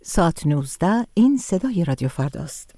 ساعت 19 این صدای رادیو فرداست.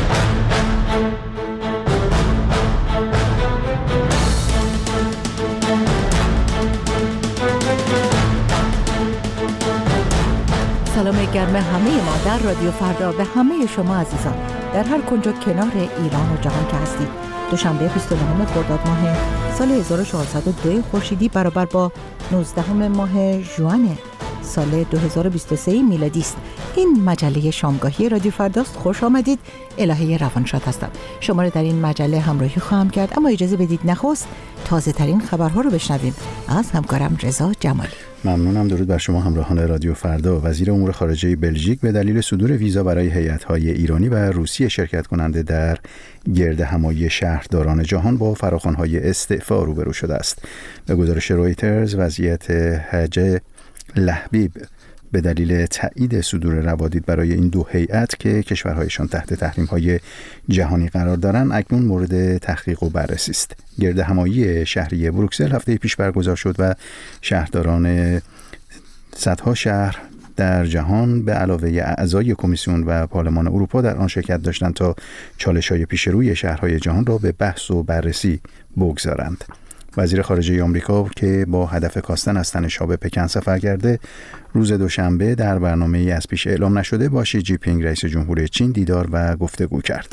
سلام گرم همه ما در رادیو فردا به همه شما عزیزان در هر کنج کنار ایران و جهان که هستید. دوشنبه 29 خرداد ماه سال 1402 خورشیدی برابر با 19 ماه ژوئن سال 2023 میلادی است. این مجله شامگاهی رادیو فرداست. خوش آمدید. الهه روانشاد هستم. شما را در این مجله همراهی خواهم کرد، اما اجازه بدید نخست تازه ترین خبرها رو بشنویم از همکارم رضا جمالی. ممنونم. درود بر شما همراهان رادیو فردا. وزیر امور خارجه بلژیک به دلیل صدور ویزا برای هیئت‌های ایرانی و روسیه شرکت کننده در گردهمایی شهرداران جهان با فراخوان‌های استعفا روبرو شده است. به گزارش رویترز وضعیت حج لحبیب به دلیل تایید صدور روادید برای این دو هیئت که کشورهایشان تحت تحریم‌های جهانی قرار دارند اکنون مورد تحقیق و بررسی است. گردهمایی شهری بروکسل هفته پیش برگزار شد و شهرداران صدها شهر در جهان به علاوه اعضای کمیسیون و پارلمان اروپا در آن شرکت داشتند تا چالش‌های پیش روی شهرهای جهان را به بحث و بررسی بگذارند. وزیر خارجه آمریکا که با هدف کاستن از تن شاه به پکن سفر کرده، روز دوشنبه در برنامه‌ای از پیش اعلام نشده با شی جی پینگ رئیس جمهوری چین دیدار و گفتگو کرد.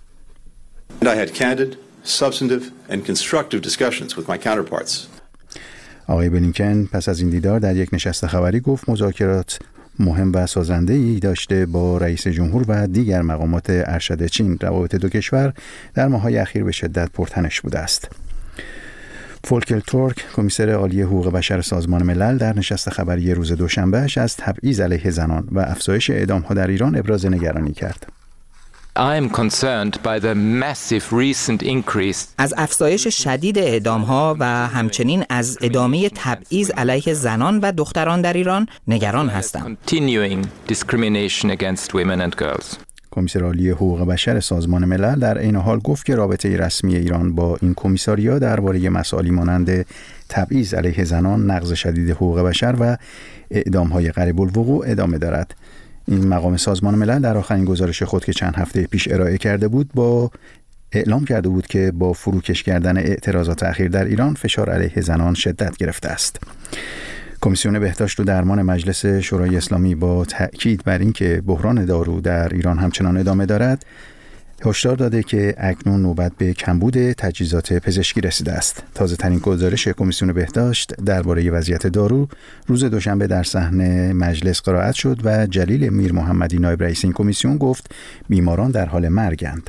I had candid, substantive and constructive discussions with my counterparts. آقای بلینکن پس از این دیدار در یک نشست خبری گفت مذاکرات مهم و سازنده‌ای داشته با رئیس جمهور و دیگر مقامات ارشد چین. روابط دو کشور در ماه‌های اخیر به شدت پرتنش بوده است. فولکر تورک، کمیسر عالی حقوق بشر سازمان ملل، در نشست خبری روز دوشنبهش از تبعیض علیه زنان و افزایش اعدام‌ها در ایران ابراز نگرانی کرد. I am concerned by the massive recent increase. از افزایش شدید اعدام‌ها و همچنین از ادامه تبعیض علیه زنان و دختران در ایران نگران هستم. Continuing discrimination against women and girls. کمیسر عالی حقوق بشر سازمان ملل در عین حال گفت که رابطه رسمی ایران با این کمیساریا درباره مسائلی مانند تبعیض علیه زنان، نقض شدید حقوق بشر و اعدام‌های قریب الوقوع ادامه دارد. این مقام سازمان ملل در آخرین گزارش خود که چند هفته پیش ارائه کرده بود اعلام کرده بود که با فروکش کردن اعتراضات اخیر در ایران فشار علیه زنان شدت گرفته است. کمیسیون بهداشت و درمان مجلس شورای اسلامی با تأکید بر اینکه بحران دارو در ایران همچنان ادامه دارد، هشدار داده که اکنون نوبت به کمبود تجهیزات پزشکی رسیده است. تازه ترین گزارش کمیسیون بهداشت درباره وضعیت دارو روز دوشنبه در صحن مجلس قرائت شد و جلیل میر محمدی نایب رئیس این کمیسیون گفت بیماران در حال مرگند.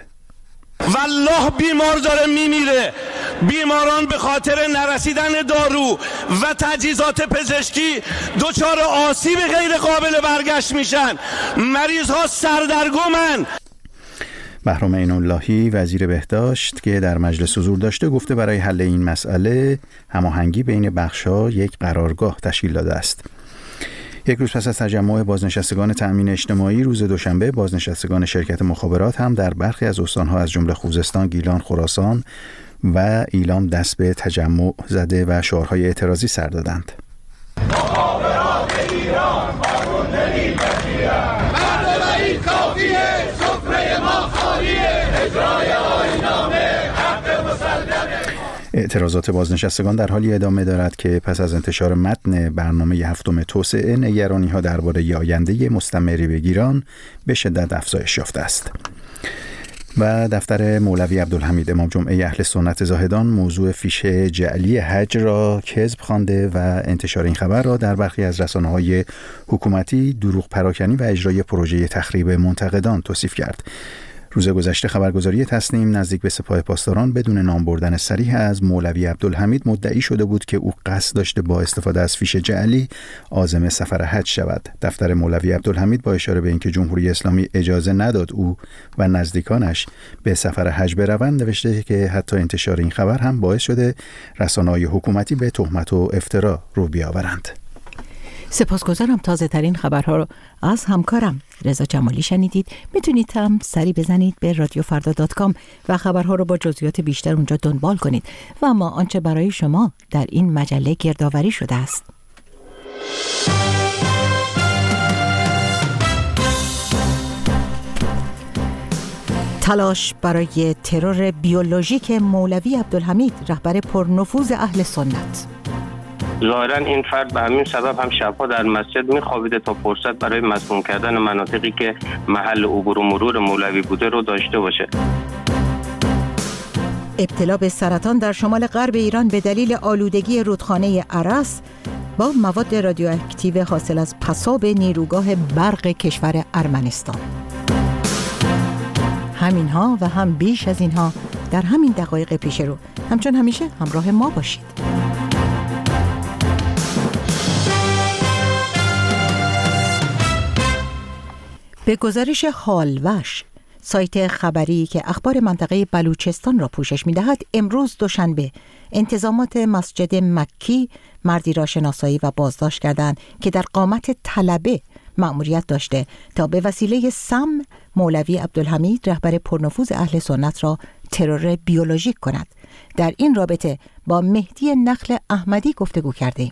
والله بیمار داره میمیره. بیماران به خاطر نرسیدن دارو و تجهیزات پزشکی دچار آسیب غیر قابل برگشت میشن. مریض ها سردرگمن. بهرام عین‌اللهی وزیر بهداشت که در مجلس حضور داشته گفته برای حل این مسئله هماهنگی بین بخش‌ها یک قرارگاه تشکیل داده است. یک روز پس از تجمع بازنشستگان تأمین اجتماعی روز دوشنبه، بازنشستگان شرکت مخابرات هم در برخی از استان‌ها از جمله خوزستان، گیلان، خراسان و ایلام دست به تجمع زده و شعارهای اعتراضی سر دادند. مخابرات ایران قانون نمی‌پذیرد. برده‌ای کافیه، سفره ما خالیه. اجرای آیین‌نامه حق مسلمه. اعتراضات بازنشستگان در حالی ادامه دارد که پس از انتشار متن برنامه هفتم توسعه، نگرانی‌ها درباره آینده مستمری به گیلان به شدت افزایش یافته است. و دفتر مولوی عبدالحمید امام جمعه اهل سنت زاهدان موضوع فیش جعلی حج را کذب خوانده و انتشار این خبر را در برخی از رسانه‌های حکومتی دروغ پراکنی و اجرای پروژه تخریب منتقدان توصیف کرد. روز گذشته خبرگزاری تسنیم نزدیک به سپاه پاسداران بدون نام بردن صریح از مولوی عبدالحمید مدعی شده بود که او قصد داشته با استفاده از فیش جعلی عازم سفر حج شود. دفتر مولوی عبدالحمید با اشاره به اینکه جمهوری اسلامی اجازه نداد او و نزدیکانش به سفر حج بروند نوشته که حتی انتشار این خبر هم باعث شده رسانه‌های حکومتی به تهمت و افترا رو بیاورند. سپاسگزارم. تازه ترین خبرها رو از همکارم رضا جمالی شنیدید. میتونید هم سری بزنید به radiofarda.com و خبرها رو با جزئیات بیشتر اونجا دنبال کنید. و اما آنچه برای شما در این مجله گردآوری شده است. تلاش برای ترور بیولوژیک مولوی عبدالحمید، رهبر پرنفوذ اهل سنت. ظاهرا این فرد به همین سبب هم شبها در مسجد میخوابیده تا فرصت برای مسموم کردن مناطقی که محل عبور و مرور مولوی بوده رو داشته باشه. ابتلا به سرطان در شمال غرب ایران به دلیل آلودگی رودخانه ارس با مواد رادیواکتیو حاصل از پساب نیروگاه برق کشور ارمنستان. همینها و هم بیش از اینها در همین دقایق پیش رو. همچون همیشه همراه ما باشید. به گزارش حالوش، سایت خبری که اخبار منطقه بلوچستان را پوشش می‌دهد، امروز دوشنبه انتظامات مسجد مکی مردی را شناسایی و بازداشت کردند که در قامت طلبه مأموریت داشته تا به وسیله سم مولوی عبدالحمید، رهبر پرنفوذ اهل سنت را ترور بیولوژیک کند. در این رابطه با مهدی نخل احمدی گفتگو کردیم.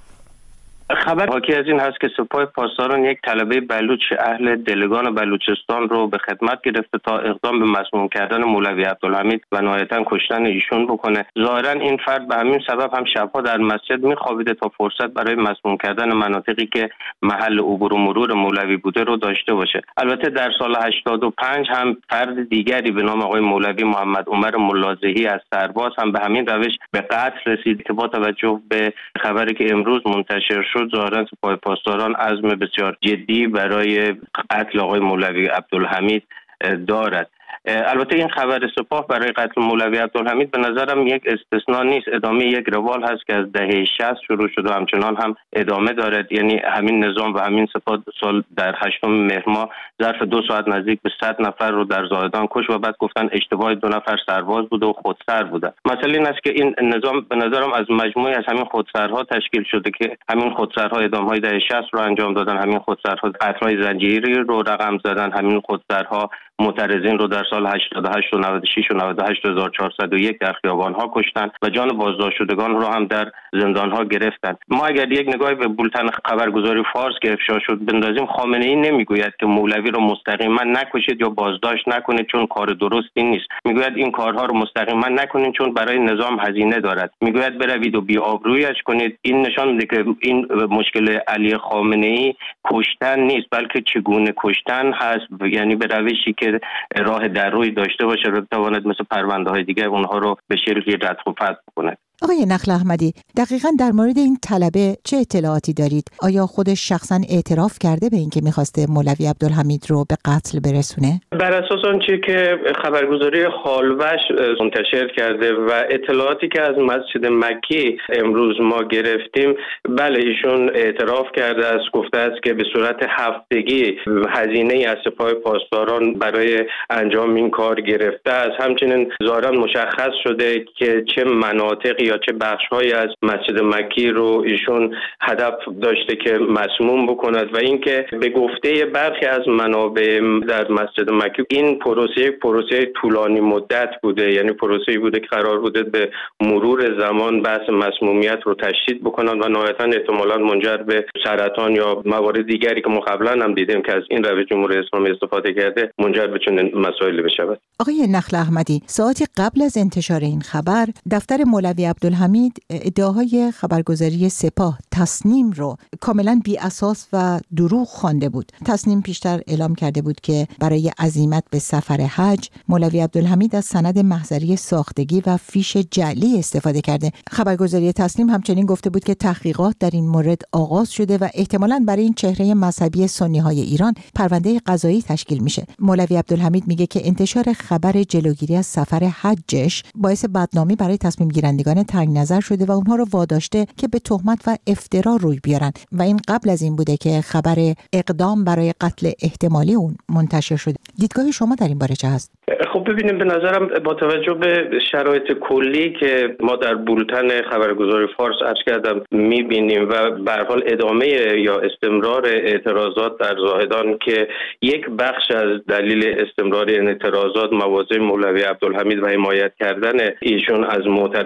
خبر حاکی از این هست که سپاه پاسداران یک طلبه بلوچ اهل دلگان بلوچستان رو به خدمت گرفته تا اقدام به مسموم کردن مولوی عبدالحمید و نهایتاً کشتن ایشون بکنه. ظاهراً این فرد به همین سبب هم شبها در مسجد میخوابیده تا فرصت برای مسموم کردن مناطقی که محل عبور و مرور مولوی بوده رو داشته باشه. البته در سال 85 هم فرد دیگری به نام آقای مولوی محمد عمر ملازهی از سرباز هم به همین روش به قتل رسید که با توجه به خبری که امروز منتشر شد، ظاهرا سپاه پاسداران عزم بسیار جدی برای قتل آقای مولوی عبدالحمید دارد. البته این خبر سپاه برای قتل مولوی عبدالحمید به نظرم یک استثناء نیست، ادامه یک روال هست که از دهه 60 شروع شده و همچنان هم ادامه دارد. یعنی همین نظام و همین سپاه سال در 8 مهر ماه ظرف 2 ساعت نزدیک به 100 نفر رو در زاهدان کش و بعد گفتن اشتباه 2 نفر سرباز بوده و خودسر بوده. مسئله این است که این نظام به نظرم از مجموعی از همین خودسرها تشکیل شده که همین خودسرها اعدام‌های دهه 60 رو انجام دادن، همین خودسرها قتل‌های زنجیری رو رقم زدن، همین خودسرها معترضین رو در سال 88 و 96 و 98 1401 در خیابان‌ها کشتن و جان بازداشت شدگان رو هم در زندان‌ها گرفتن. ما اگر یک نگاهی به بولتن خبرگزاری فارس که افشا شد بندازیم، خامنه‌ای نمیگوید که مولوی رو مستقیما نکشید یا بازداشت نکنید چون کار درستی نیست. میگوید این کارها رو مستقیما نکنید چون برای نظام هزینه دارد. میگوید بروید و بی‌آبرویی‌اش کنید. این نشان میده که این مشکل علی خامنه‌ای کشتن نیست بلکه چگونه کشتن هست، یعنی به روشی که راه در روی داشته باشه و بتواند مثل پرونده‌های دیگه اونها رو به شکلی ردخ و فتح کنه. آقای نخل احمدی، دقیقاً در مورد این طلبه چه اطلاعاتی دارید؟ آیا خودش شخصاً اعتراف کرده به اینکه می‌خواسته مولوی عبدالحمید رو به قتل برسونه؟ بر اساس آنچه که خبرگزاری حالوش منتشر کرده و اطلاعاتی که از مسجد مکی امروز ما گرفتیم، بله ایشون اعتراف کرده است، گفته است که به صورت هفتگی هزینه از سپاه پاسداران برای انجام این کار گرفته است. همچنین ظاهراً مشخص شده که چه مناطقی یا چه بخش‌هایی از مسجد مکی رو ایشون هدف داشته که مسموم بکند و اینکه به گفته برخی از منابع در مسجد مکی این پروسه طولانی مدت بوده، یعنی پروسه‌ای بوده که قرار بوده به مرور زمان بحث مسمومیت رو تشدید بکنن و نهایتاً احتمالاً منجر به سرطان یا موارد دیگری که ما قبلا هم دیدیم که از این روش جمهوری اسلامی استفاده کرده منجر به چنین مسائلی بشود. آقای نخل احمدی، ساعتی قبل از انتشار این خبر، دفتر مولوی عبدالحمید ادعاهای خبرگزاری سپاه تصنیم رو کاملا بی اساس و دروغ خوانده بود. تصنیم پیشتر اعلام کرده بود که برای عزیمت به سفر حج مولوی عبدالحمید از سند محضری ساختگی و فیش جعلی استفاده کرده. خبرگزاری تصنیم همچنین گفته بود که تحقیقات در این مورد آغاز شده و احتمالاً برای این چهره مذهبی سنی‌های ایران پرونده قضایی تشکیل میشه. مولوی عبدالحمید میگه که انتشار خبر جلوگیری از سفر حجش باعث بدنامی برای تصمیم گیرندگان تنگ نظر شده و اونها رو واداشته که به تهمت و افترا روی بیارن و این قبل از این بوده که خبر اقدام برای قتل احتمالی اون منتشر شده. دیدگاه شما در این باره چه هست؟ خب ببینیم، به نظرم با توجه به شرایط کلی که ما در بولتن خبرگزاری فارس عرض کردم میبینیم و به هر حال ادامه یا استمرار اعتراضات در زاهدان که یک بخش از دلیل استمرار این اعتراضات مواضع مولوی عبدالحمید و حمایت کردن ایشون از معترضین، نه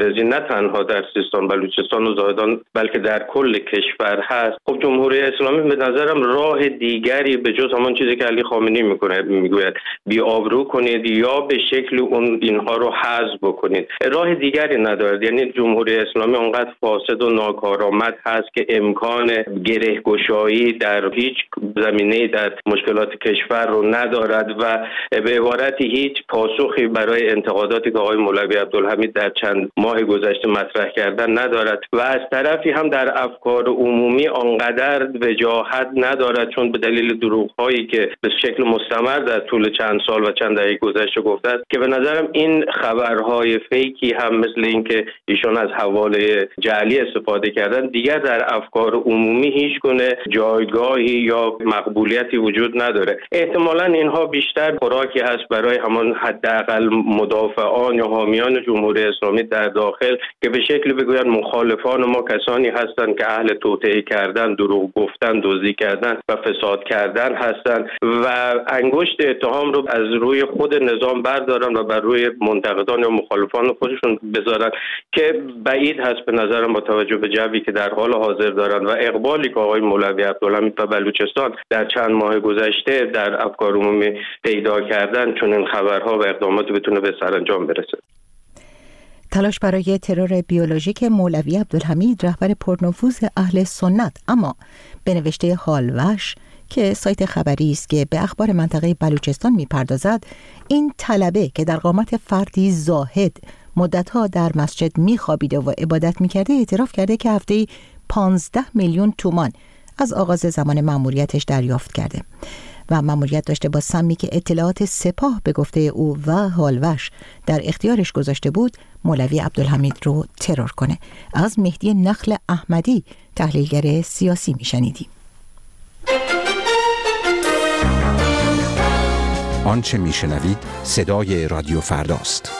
تنها در سیستان بلوچستان و زاهدان بلکه در کل کشور هست. خب جمهوری اسلامی به نظرم راه دیگری به جز همان چیزی که علی خامنه‌ای میگوید بی آبرو کنید یا به شکل اون اینها رو حذف بکنید، راه دیگری ندارد. یعنی جمهوری اسلامی اونقدر فاسد و ناکارآمد هست که امکان گره‌گشایی در هیچ زمینه‌ای در مشکلات کشور رو ندارد و به عبارتی هیچ پاسخی برای انتقاداتی که آقای مولوی عبدالحمید در چند ماه گذشته مطرح کردن ندارد و از طرفی هم در افکار عمومی آنقدر وجاهت ندارد، چون به دلیل دروغ‌هایی که به شکل مستمر در طول چند سال و چند دهه گذشته گفته است که به نظرم این خبرهای فیکی هم مثل اینکه ایشون از حواله جعلی استفاده کردن دیگر در افکار عمومی هیچ گونه جایگاهی یا مقبولیتی وجود نداره. احتمالاً اینها بیشتر خوراکی هست برای همان حداقل مدافعان یا حامیان جمهوری اسلامی در داخل که به شکلی بگویند مخالفان ما کسانی هستند که اهل توطئه کردن، دروغ گفتن، دزدی کردن و فساد کردن هستند و انگشت اتهام رو از روی خود نظام بردارن و بر روی منتقدان یا مخالفان خودشون بذارن که بعید هست به نظرم با توجه به جوی که در حال حاضر دارن و اقبالی که آقای مولوی عبدالحمید و بلوچستان در چند ماه گذشته در افکار عمومی پیدا کردن چون این خبرها و اقدامات بتونه به سرانجام برسه. تلاش برای ترور بیولوژیک مولوی عبدالحمید رهبر پرنفوذ اهل سنت، اما به نوشته حالوش که سایت خبری است که به اخبار منطقه بلوچستان میپردازد، این طلبه که در قامت فردی زاهد مدتها در مسجد میخوابیده و عبادت میکرده اعتراف کرده که هفته‌ای 15 میلیون تومان از آغاز زمان مأموریتش دریافت کرده و مأموریت داشته با سمی که اطلاعات سپاه به گفته او و حالوش در اختیارش گذاشته بود مولوی عبدالحمید رو ترور کنه. از مهدی نخل احمدی تحلیلگر سیاسی میشنیدیم. آنچه میشنوید صدای رادیو فرداست.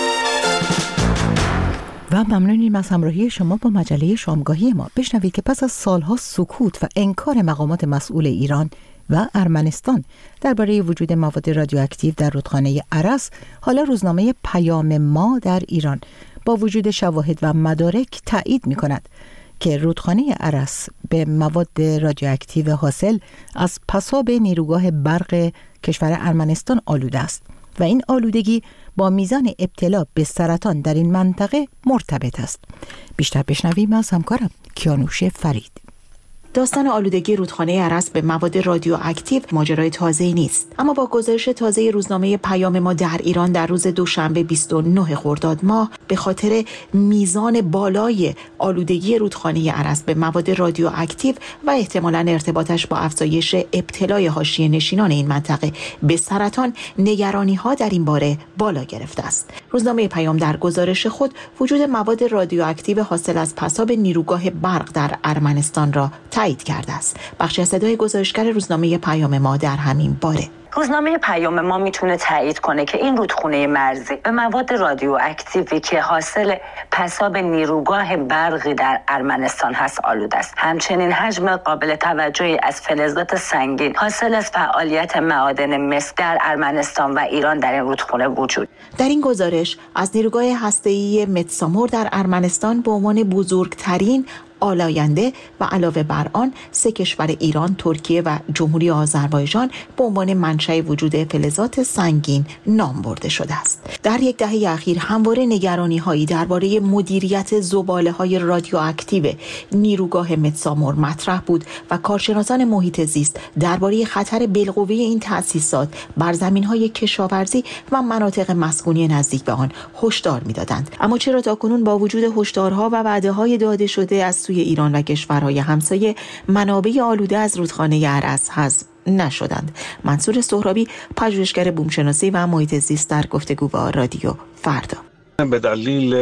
و ممنونیم از همراهی شما با مجله شامگاهی ما. بشنوید که پس از سالها سکوت و انکار مقامات مسئول ایران و ارمنستان درباره وجود مواد رادیواکتیو در رودخانه ارس، حالا روزنامه پیام ما در ایران با وجود شواهد و مدارک تایید می‌کند که رودخانه ارس به مواد رادیواکتیو حاصل از پساب نیروگاه برق کشور ارمنستان آلوده است و این آلودگی با میزان ابتلا به سرطان در این منطقه مرتبط است. بیشتر بشنویم از همکارم کیانوش فرید. داستان آلودگی رودخانه ارس به مواد رادیواکتیو ماجرای تازه‌ای نیست، اما با گزارش تازه روزنامه پیام ما در ایران در روز دوشنبه 29 خرداد ماه به خاطر میزان بالای آلودگی رودخانه ارس به مواد رادیواکتیو و احتمالاً ارتباطش با افزایش ابتلای حاشیه نشینان این منطقه به سرطان، نگرانی‌ها در این باره بالا گرفته است. روزنامه پیام در گزارش خود وجود مواد رادیواکتیو حاصل از پساب نیروگاه برق در ارمنستان را تایید کرده است. بخشی از صدای گزارشگر روزنامه پیام ما در همین باره. روزنامه پیام ما میتونه تایید کنه که این رودخونه مرزی به مواد رادیواکتیوی که حاصل پساب نیروگاه برقی در ارمنستان هست آلوده است. همچنین حجم قابل توجهی از فلزات سنگین حاصل از فعالیت معادن مس در ارمنستان و ایران در این رودخونه وجود. در این گزارش از نیروگاه هسته‌ای متسامور در ارمنستان به عنوان بزرگترین آلاینده و علاوه بر آن 3 کشور ایران، ترکیه و جمهوری آذربایجان به عنوان منشأ وجود فلزات سنگین نام برده شده است. در یک دهه اخیر همواره نگرانی‌هایی درباره مدیریت زباله‌های رادیواکتیو نیروگاه متسامور مطرح بود و کارشناسان محیط زیست درباره خطر بالقوه این تأسیسات بر زمین‌های کشاورزی و مناطق مسکونی نزدیک به آن هشدار می‌دادند. اما چرا تاکنون با وجود هشدارها و وعده‌های داده شده از سوی ایران و کشورهای همسایه منابع آلوده از رودخانه ارس حذف نشدند؟ منصور سهرابی، پژوهشگر بومشناسی و محیط زیست، در گفتگو با رادیو فردا. به دلیل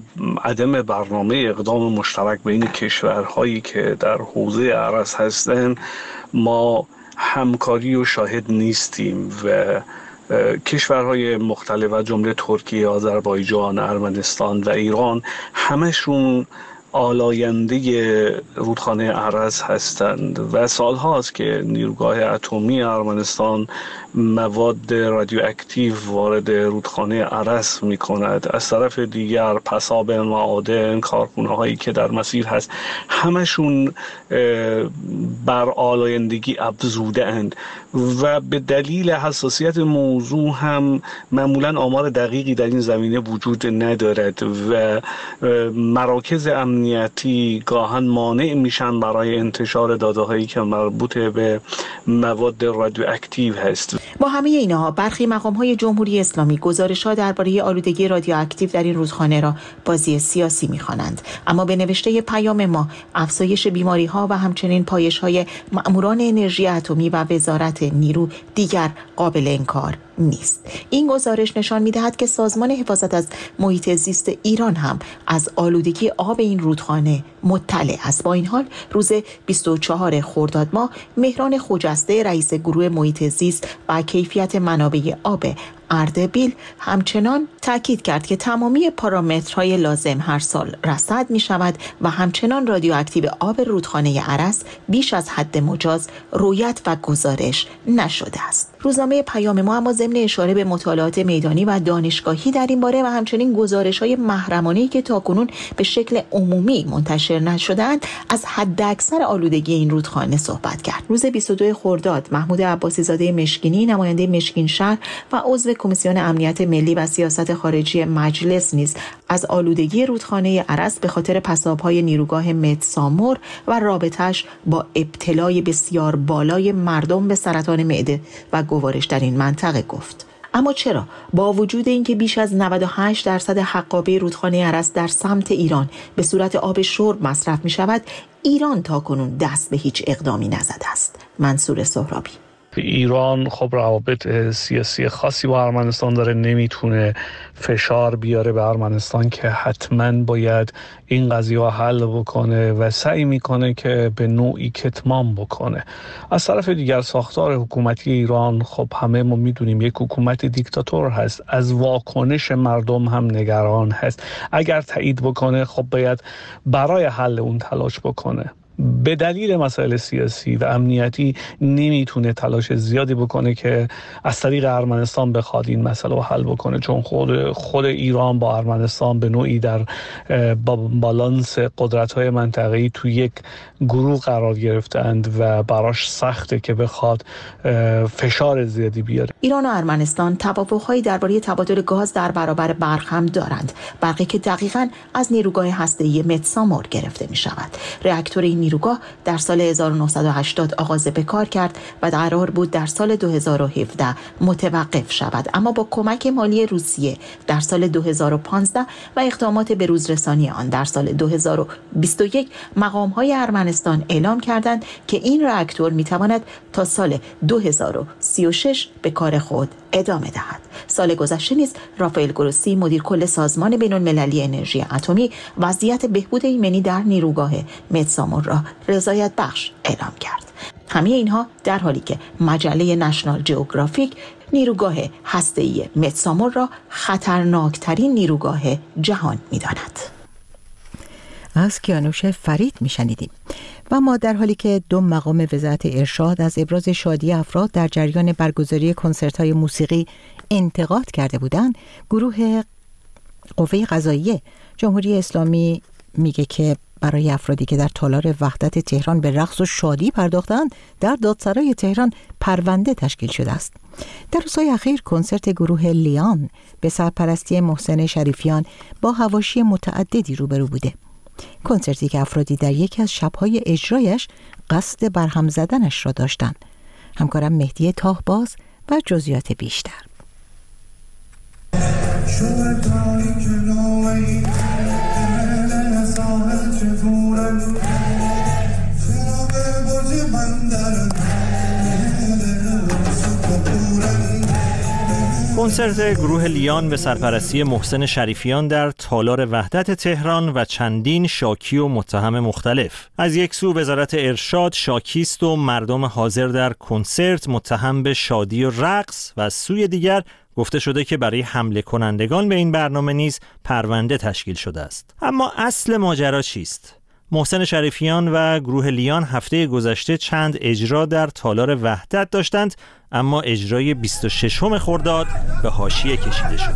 عدم برنامه اقدام مشترک بین کشورهایی که در حوزه ارس هستند ما همکاری و شاهد نیستیم و کشورهای مختلف جمله ترکیه، آذربایجان، ارمنستان و ایران همشون آلاینده رودخانه ارس هستند و سالهاست که نیروگاه اتمی ارمنستان مواد رادیواکتیو وارد رودخانه ارس می کند. از طرف دیگر پساب معادن، کارخانه هایی که در مسیر هست، همشون بر آلایندگی افزوده اند و به دلیل حساسیت موضوع هم معمولا آمار دقیقی در این زمینه وجود ندارد و مراکز امنیتی گاهن مانع میشن برای انتشار داده هایی که مربوط به مواد رادیواکتیو هست. با همه اینها برخی مقام‌های جمهوری اسلامی گزارش‌ها درباره آلودگی رادیواکتیو در این رودخانه را بازی سیاسی می‌خوانند، اما به نوشته پیام ما افزایش بیماری‌ها و همچنین پایش‌های مأموران انرژی اتمی و وزارت نیرو دیگر قابل انکار نیست. این گزارش نشان می‌دهد که سازمان حفاظت از محیط زیست ایران هم از آلودگی آب این رودخانه مطلع است. با این حال روز 24 خرداد ماه مهران خجسته رئیس گروه محیط زیست و کیفیت منابع آب اردبیل همچنان تاکید کرد که تمامی پارامترهای لازم هر سال رصد می شود و همچنان رادیواکتیو آب رودخانه ارس بیش از حد مجاز رویت و گزارش نشده است. روزنامه پیام ما اما ضمن اشاره به مطالعات میدانی و دانشگاهی در این باره و همچنین گزارش‌های محرمانه‌ای که تاکنون به شکل عمومی منتشر نشده‌اند از حداکثر آلودگی این رودخانه صحبت کرد. روز 22 خرداد محمود عباسی زاده مشکینی نماینده مشکین شهر و عضو کمیسیون امنیت ملی و سیاست خارجی مجلس نیز از آلودگی رودخانه ارس به خاطر پساب‌های نیروگاه مدسامور و رابطه‌اش با ابتلای بسیار بالای مردم به سرطان معده و گوارش در این منطقه گفت. اما چرا با وجود اینکه بیش از 98% حقابه رودخانه ارس در سمت ایران به صورت آب شرب مصرف می شود، ایران تاکنون دست به هیچ اقدامی نزده است؟ منصور سهرابی. ایران خب روابط سیاسی خاصی با ارمنستان داره، نمیتونه فشار بیاره به ارمنستان که حتما باید این قضیه حل بکنه و سعی میکنه که به نوعی کتمان بکنه. از طرف دیگر ساختار حکومتی ایران خب همه ما میدونیم یک حکومت دیکتاتور هست، از واکنش مردم هم نگران هست. اگر تایید بکنه خب باید برای حل اون تلاش بکنه. به دلیل مسائل سیاسی و امنیتی نمیتونه تلاش زیادی بکنه که از طریق ارمنستان بخواد این مسئله رو حل بکنه، چون خود ایران با ارمنستان به نوعی در بالانس قدرت‌های منطقه‌ای تو یک گروه قرار گرفتند و براش سخته که بخواد فشار زیادی بیاره. ایران و ارمنستان توافق‌هایی درباره تبادل گاز در برابر برق هم دارند، برقی که دقیقاً از نیروگاه هسته‌ای مدسامور گرفته می‌شود. راکتور این نیروگاه در سال 1980 آغاز به کار کرد و قرار بود در سال 2017 متوقف شود، اما با کمک مالی روسیه در سال 2015 و اقدامات به روزرسانی آن در سال 2021 مقام‌های ارمنستان اعلام کردند که این راکتور می‌تواند تا سال 2036 به کار خود ادامه دهد. سال گذشته نیز رافائل گروسی مدیر کل سازمان بین‌المللی انرژی اتمی وضعیت بهبود ایمنی در نیروگاه مدسامور را رضایت بخش اعلام کرد. همه اینها در حالی که مجله نشنال جئوگرافیک نیروگاه هسته‌ای مدسامور را خطرناکترین نیروگاه جهان می‌داند. از کیانوش فرید میشنیدیم. و ما در حالی که دو مقام وزارت ارشاد از ابراز شادی افراد در جریان برگزاری کنسرت‌های موسیقی انتقاد کرده بودند، گروه قوه قضاییه جمهوری اسلامی میگه که برای افرادی که در تالار وحدت تهران به رقص و شادی پرداختند در دادسرای تهران پرونده تشکیل شده است. در روزهای اخیر کنسرت گروه لیان به سرپرستی محسن شریفیان با حواشی متعددی روبرو بوده. کنسرتی که افرادی در یکی از شب‌های اجرایش قصد برهم زدنش را داشتند. همکارم مهدی تاهباز و جزئیات بیشتر. کنسرت گروه لیان به سرپرستی محسن شریفیان در تالار وحدت تهران و چندین شاکی و متهم مختلف. از یک سو وزارت ارشاد شاکیست و مردم حاضر در کنسرت متهم به شادی و رقص و از سوی دیگر گفته شده که برای حمله کنندگان به این برنامه نیز پرونده تشکیل شده است. اما اصل ماجرا چیست؟ محسن شریفیان و گروه لیان هفته گذشته چند اجرا در تالار وحدت داشتند، اما اجرای 26 خرداد به حاشیه کشیده شد.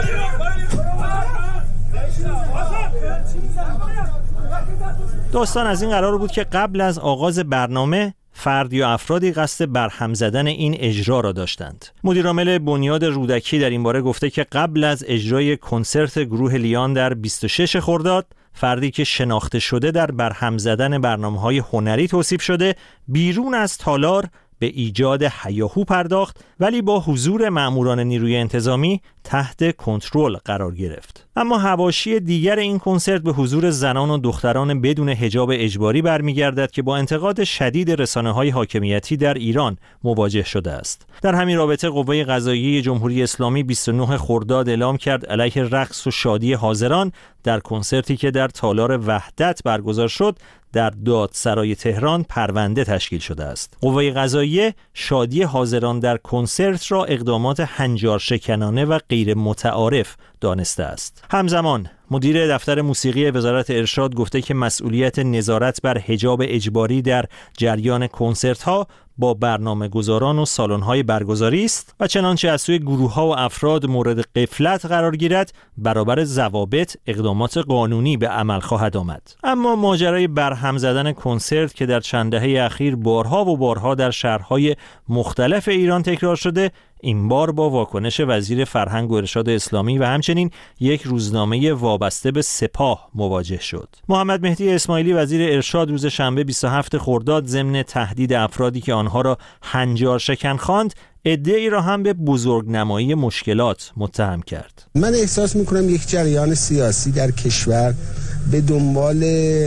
داستان از این قرار بود که قبل از آغاز برنامه فرد یا افرادی قصد برهم زدن این اجرا را داشتند. مدیرعامل بنیاد رودکی در این باره گفته که قبل از اجرای کنسرت گروه لیان در 26 خرداد، فردی که شناخته شده در برهم زدن برنامه‌های هنری توصیف شده، بیرون از تالار به ایجاد هیاهو پرداخت، ولی با حضور مأموران نیروی انتظامی تحت کنترل قرار گرفت. اما حواشی دیگر این کنسرت به حضور زنان و دختران بدون حجاب اجباری برمیگردد که با انتقاد شدید رسانه‌های حاکمیتی در ایران مواجه شده است. در همین رابطه قوه قضاییه جمهوری اسلامی 29 خرداد اعلام کرد علیه رقص و شادی حاضران در کنسرتی که در تالار وحدت برگزار شد در دادسرای تهران پرونده تشکیل شده است. قوه قضاییه شادی حاضران در کنسرت را اقدامات هنجار شکنانه و غیر متعارف دانسته است. همزمان مدیر دفتر موسیقی وزارت ارشاد گفته که مسئولیت نظارت بر حجاب اجباری در جریان کنسرت ها با برنامه‌گذاران و سالن‌های برگزاری است و چنانچه از سوی گروه‌ها و افراد مورد غفلت قرار گیرد، برابر ضوابط اقدامات قانونی به عمل خواهد آمد. اما ماجرای برهم زدن کنسرت که در چند دهه اخیر بارها و بارها در شهرهای مختلف ایران تکرار شده، این بار با واکنش وزیر فرهنگ و ارشاد اسلامی و همچنین یک روزنامه وابسته به سپاه مواجه شد. محمد مهدی اسماعیلی وزیر ارشاد روز شنبه 27 خرداد ضمن تهدید افرادی که آنها را هنجار شکن خواند، عده‌ای را هم به بزرگنمایی مشکلات متهم کرد. من احساس میکنم یک جریان سیاسی در کشور به دنبال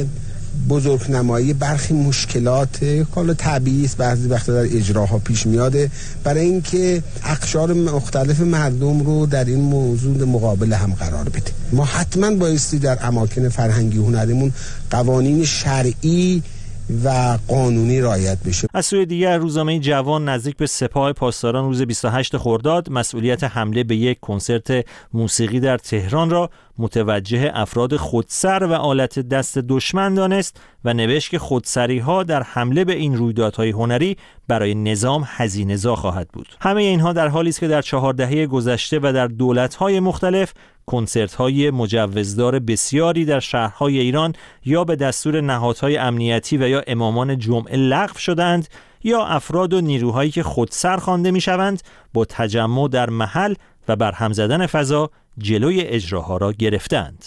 بزرگنمایی برخی مشکلات حالا طبیعی است، بعضی وقتا در اجراها پیش میاده، برای اینکه اقشار مختلف مردم رو در این موضوع مقابل هم قرار بده. ما حتما بایستی در اماکن فرهنگی هنریمون قوانین شرعی و قانونی رعایت بشه. از سوی دیگر روزنامه جوان نزدیک به سپاه پاسداران روز 28 خرداد مسئولیت حمله به یک کنسرت موسیقی در تهران را متوجه افراد خودسر و آلت دست دشمن دانست و نوشت که خودسری‌ها در حمله به این رویدادهای هنری برای نظام هزینه‌زا خواهد بود. همه اینها در حالی است که در 4 دهه گذشته و در دولت‌های مختلف کنسرت‌های مجوزدار بسیاری در شهرهای ایران یا به دستور نهادهای امنیتی و یا امامان جمعه لغو شدند یا افراد و نیروهایی که خودسر خوانده می‌شوند با تجمع در محل و برهم زدن فضا جلوی اجراها را گرفتند.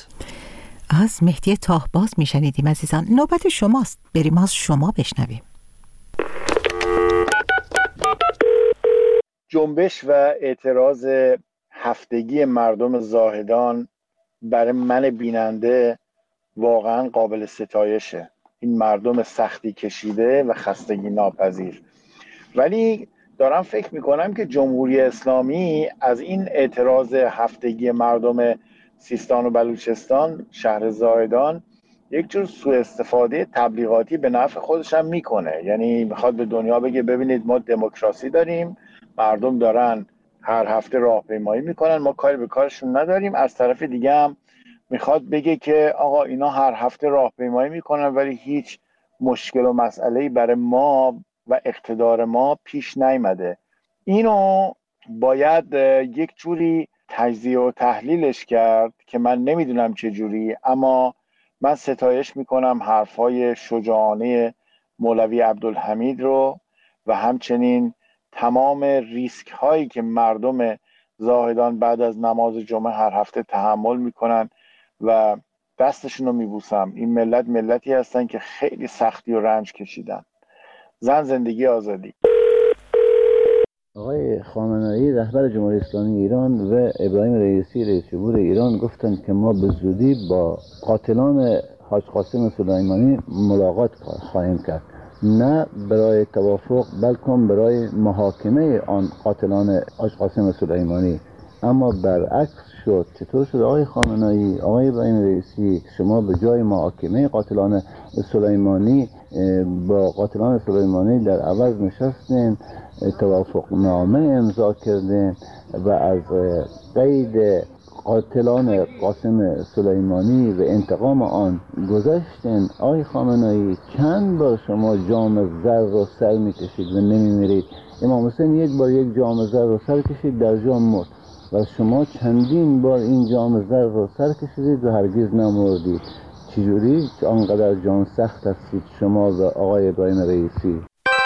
از مهدی تاهباز میشنیدیم عزیزان. نوبت شماست، بریم از شما بشنویم. جنبش و اعتراض هفتگی مردم زاهدان برای من بیننده واقعا قابل ستایشه. این مردم سختی کشیده و خستگی ناپذیر، ولی دارم فکر میکنم که جمهوری اسلامی از این اعتراض هفتگی مردم سیستان و بلوچستان شهر زاهدان یک جور سوء استفاده تبلیغاتی به نفع خودش هم میکنه. یعنی میخواد به دنیا بگه ببینید ما دموکراسی داریم، مردم دارن هر هفته راهپیمایی میکنن، ما کاری به کارشون نداریم. از طرف دیگه هم میخواد بگه که آقا اینا هر هفته راهپیمایی میکنن ولی هیچ مشکل و مسئله‌ای برای ما و اقتدار ما پیش نیامده. اینو باید یک جوری تجزیه و تحلیلش کرد که من نمیدونم چه جوری، اما من ستایش میکنم حرفای شجاعانه مولوی عبدالحمید رو و همچنین تمام ریسک هایی که مردم زاهدان بعد از نماز جمعه هر هفته تحمل میکنن و دستشون رو میبوسم. این ملت ملتی هستن که خیلی سختی و رنج کشیدن. زن، زندگی، آزادی. آقای خامنه‌ای رهبر جمهوری اسلامی ایران و ابراهیم رئیسی رئیس جمهور ایران گفتند که ما به زودی با قاتلان حاج قاسم سلیمانی ملاقات خواهیم کرد، نه برای توافق بلکه برای محاکمه آن قاتلان حاج قاسم سلیمانی. اما برعکس شد. چطور شد آقای خامنه‌ای، آقای ابراهیم رئیسی، شما به جای محاکمه قاتلان سلیمانی با قاتلان سلیمانی در عوض نشستین، توافقنامه امضا کردین و از قید قاتلان قاسم سلیمانی و انتقام آن گذشتین. آقای خامنه‌ای، چند بار شما جام زر رو سر میکشید و نمیمیرید؟ امام حسین یک بار یک جام زر رو سر کشید، در جام مرد و شما چندین بار این جام زر رو سر کشیدید و هرگز نمردید. چجوری آنقدر جان سخت هستید شما و آقای ابراهیم رئیسی؟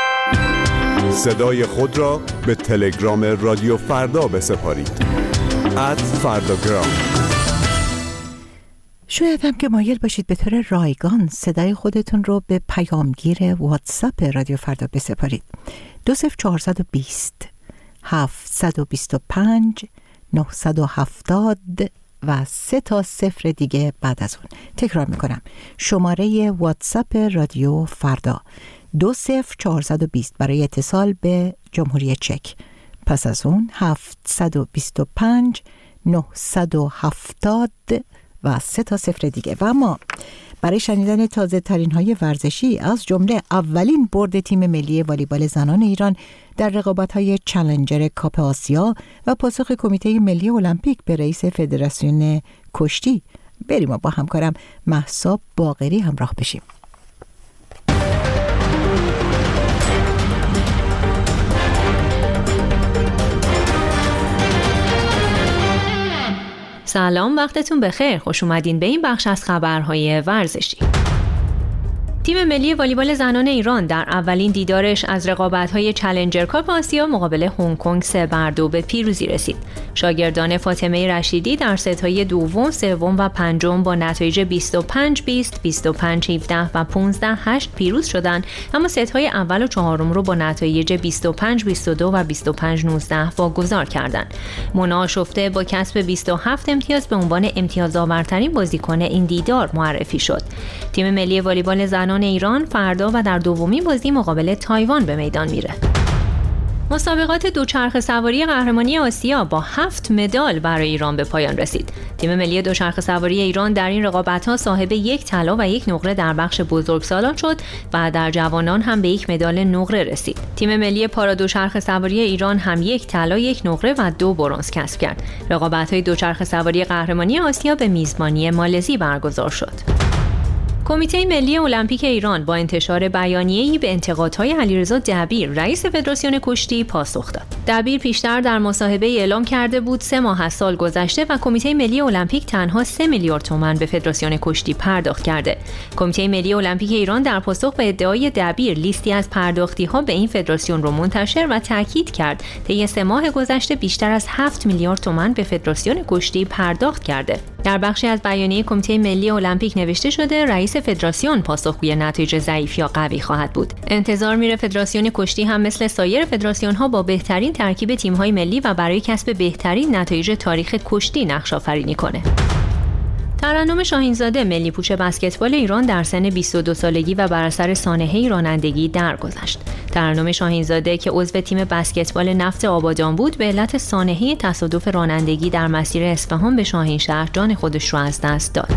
صدای خود را به تلگرام رادیو فردا بسپارید. @فرداگرام. شاید هم که مایل باشید به طور رایگان صدای خودتون رو به پیامگیر واتساپ رادیو فردا بسپارید. 20420 725 970 و 3 تا 0 دیگه بعد از اون. تکرار میکنم، شماره واتساپ رادیو فردا 20420 برای اتصال به جمهوری چک، پس از اون 725 970 و 3 تا 0 دیگه. و اما برای شنیدن تازه ترین های ورزشی از جمله اولین برد تیم ملی والیبال زنان ایران در رقابت های چالنجر کاپ آسیا و پاسخ کمیته ملی المپیک به رئیس فدراسیون کشتی، بریم و با همکارم مهسا باقری همراه بشیم. سلام، وقتتون بخیر. خوش اومدین به این بخش از خبرهای ورزشی. تیم ملی والیبال زنان ایران در اولین دیدارش از رقابت‌های چالنجر کاپ آسیا مقابل هنگ کنگ 3-2 به پیروزی رسید. شاگردان فاطمه رشیدی در ست‌های دوم، سوم و پنجم با نتایج 25-20، 25-17 و 15-8 پیروز شدند، اما ست‌های اول و چهارم رو با نتایج 25-22 و 25-19 واگذار کردند. مونا شفته با کسب 27 امتیاز به عنوان امتیازآورترین بازیکن این دیدار معرفی شد. تیم ملی والیبال زنان ایران فردا و در دومین بازی مقابل تایوان به میدان میره. مسابقات دوچرخه سواری قهرمانی آسیا با 7 مدال برای ایران به پایان رسید. تیم ملی دوچرخه سواری ایران در این رقابت‌ها صاحب 1 طلا و 1 نقره در بخش بزرگسالان شد و در جوانان هم به 1 مدال نقره رسید. تیم ملی پارا دوچرخه سواری ایران هم 1 طلا، 1 نقره و 2 برنز کسب کرد. رقابت‌های دوچرخه سواری قهرمانی آسیا به میزبانی مالزی برگزار شد. کمیته ملی المپیک ایران با انتشار بیانیه‌ای به انتقادهای علیرضا دبیر رئیس فدراسیون کشتی پاسخ داد. دبیر پیشتر در مصاحبه اعلام کرده بود 3 ماه از سال گذشته و کمیته ملی المپیک تنها 3 میلیارد تومان به فدراسیون کشتی پرداخت کرده. کمیته ملی المپیک ایران در پاسخ به ادعای دبیر لیستی از پرداختی‌ها به این فدراسیون را منتشر و تاکید کرد طی 3 ماه گذشته بیشتر از 7 میلیارد تومان به فدراسیون کشتی پرداخت کرده. در بخشی از بیانیه کمیته ملی المپیک نوشته شده رئیس فدراسیون پاسخگوی نتایج ضعیف یا قوی خواهد بود. انتظار میره فدراسیون کشتی هم مثل سایر فدراسیون‌ها با بهترین ترکیب تیم‌های ملی و برای کسب بهترین نتایج تاریخ کشتی نقش آفرینی کنه. ترنم شاهینزاده ملی پوش بسکتبال ایران در سن 22 سالگی و بر اثر سانحه رانندگی درگذشت. ترنم شاهینزاده که عضو تیم بسکتبال نفت آبادان بود به علت سانحه تصادف رانندگی در مسیر اصفهان به شاهینشهر جان خودش را از دست داد.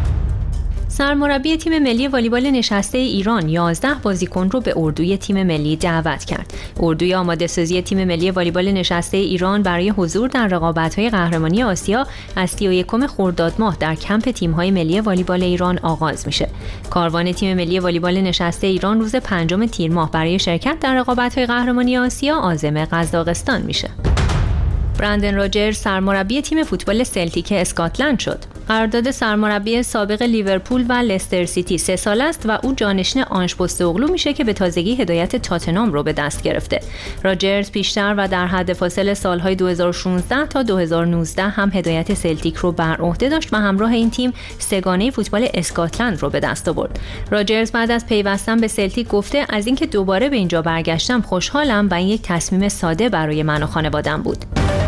سرمربی تیم ملی والیبال نشسته ایران 11 بازیکن رو به اردوی تیم ملی دعوت کرد. اردوی آماده‌سازی تیم ملی والیبال نشسته ایران برای حضور در رقابت‌های قهرمانی آسیا از 31 خرداد ماه در کمپ تیم‌های ملی والیبال ایران آغاز میشه. کاروان تیم ملی والیبال نشسته ایران روز 5 تیر ماه برای شرکت در رقابت‌های قهرمانی آسیا عازم قزاقستان میشه. برندن راجرز سرمربی تیم فوتبال سلتیک اسکاتلند شد. قرارداد سرمربی سابق لیورپول و لستر سیتی 3 سال است و او جانشین آنژ پوستوغلو میشه که به تازگی هدایت تاتنهام رو به دست گرفته. راجرز پیشتر و در حد فاصل سالهای 2016 تا 2019 هم هدایت سلتیک رو بر عهده داشت و همراه این تیم سگانه فوتبال اسکاتلند رو به دست آورد. راجرز بعد از پیوستن به سلتیک گفته از اینکه دوباره به اینجا برگشتم خوشحالم و این یک تصمیم ساده برای من و خانواده‌ام بود.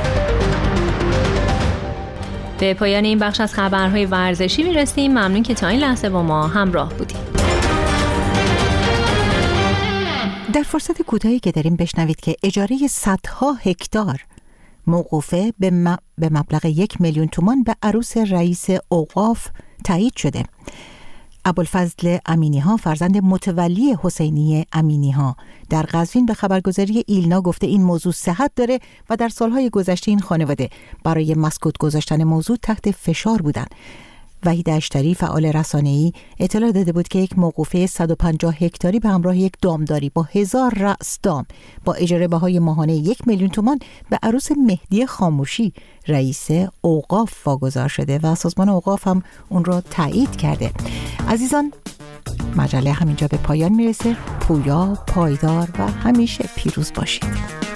به پایان این بخش از خبرهای ورزشی میرسیم. ممنون که تا این لحظه با ما همراه بودیم. در فرصت کوتاهی که داریم بشنوید که اجاره صدها هکتار موقوفه به مبلغ 1 میلیون تومان به عروس رئیس اوقاف تایید شده. ابوالفضل امینی ها فرزند متولی حسینی امینی ها در قزوین به خبرگزاری ایلنا گفته این موضوع صحت داره و در سالهای گذشته این خانواده برای مسکوت گذاشتن موضوع تحت فشار بودند. وحید اشتری فعال رسانه‌ای اطلاع داده بود که یک موقوفه 150 هکتاری به همراه یک دامداری با 1000 رأس دام با اجاره بهای ماهانه 1 میلیون تومان به عروس مهدی خاموشی رئیس اوقاف واگذار شده و سازمان اوقاف هم اون رو تایید کرده. عزیزان، مجله همینجا به پایان میرسه. پویا، پایدار و همیشه پیروز باشید.